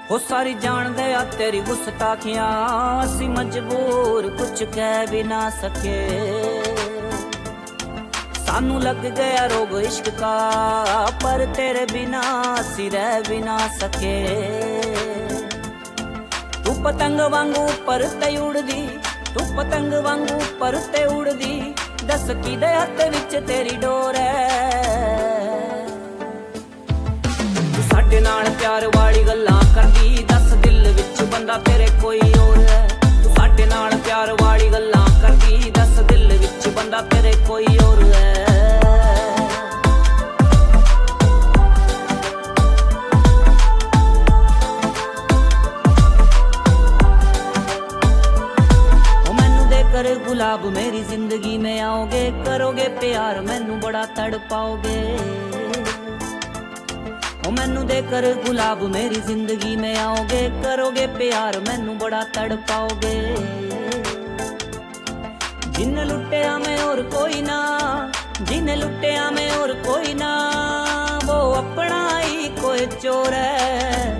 हो सारी जान दे आ तेरी गुस्ताखियां, असी मजबूर कुछ कह भी ना सके। सानू लग गया रोग इश्क का, पर तेरे बिना असी रह भी ना सके। तू पतंग वांगू पर ते उड़दी, तू पतंग वांगू पर ते उड़दी, दस की दे हत्थ विच तेरी डोर है। तू साडे नाल प्यार वाली गल्लां करदी, दस दिल विच बंदा तेरे कोई और है। तू साडे नाल प्यार वाली गल्लां करदी, दस दिल विच बंदा तेरे कोई और है। गुलाब मेरी जिंदगी में आओगे, करोगे प्यार मैनू बड़ा तड़पाओगे। ओ मैनू देकर गुलाब मेरी जिंदगी में आओगे, करोगे प्यार मैनू बड़ा तड़पाओगे। जिन लुटिया में और कोई ना, जिन लुटिया में और कोई ना, वो अपना ही कोई चोर है।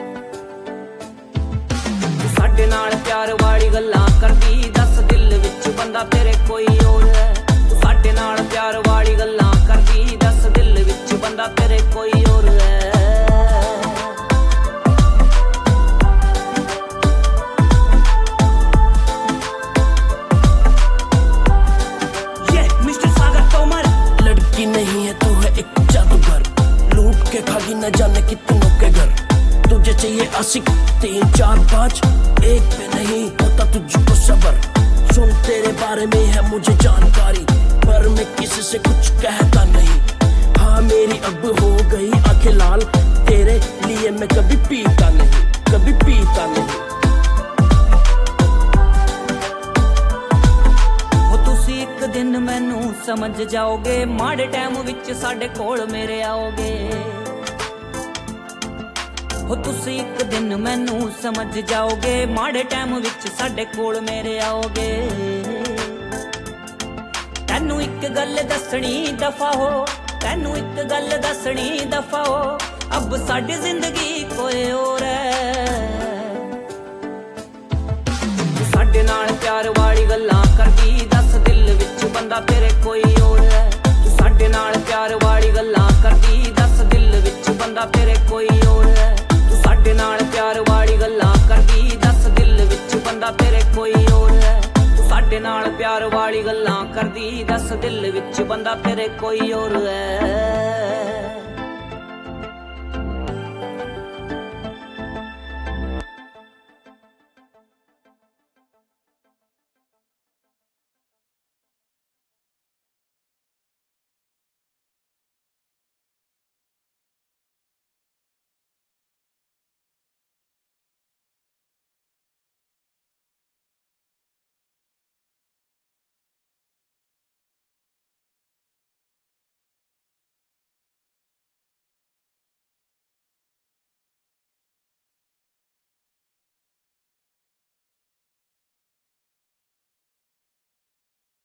साडे नाल प्यार वाली गल्लां करदी, दस दिल विच बंदा तेरे कोई और है। तू साडे नाल प्यार वाली गल्लां करदी, दस दिल विच बंदा तेरे कोई और है। ये मिस्टर सागर तोमर, लड़की नहीं है तू है एक जादूगर, लूट के खागी न जाने कितनों के घर। तुझे चाहिए आशिक 3 4 5, एक पे नहीं होता तुझको सबर। सुन तेरे बारे में है मुझे जानकारी, पर मैं किसी से कुछ कहता नहीं। हाँ मेरी अब हो गई आंखें लाल, तेरे लिए मैं कभी पीता नहीं, कभी पीता नहीं। हो तुसी एक दिन मैनू समझ जाओगे, माड़े टाइम विच साडे कोल मेरे आओगे। हो तुसी एक दिन मैनू समझ जाओगे, माड़े टाइम विच साडे कोल मेरे आओगे। तैनू एक गल दसनी दफा हो, तैनू एक गल दसनी दफा हो, अब साडी जिंदगी कोई और है। साडे नाल प्यार वाली गल्लां करदी, दस दिल विच बंदा तेरे कोई और है। तू साडे नाल प्यार वाली गल्लां करदी, दस दिल विच बंदा तेरे कोई और है। साडे नाल प्यार वाली गल्लां करदी, दस दिल विच बंदा तेरे कोई और है। तू साडे नाल प्यार वाली गल्लां करदी, दस दिल विच बंदा तेरे कोई और है।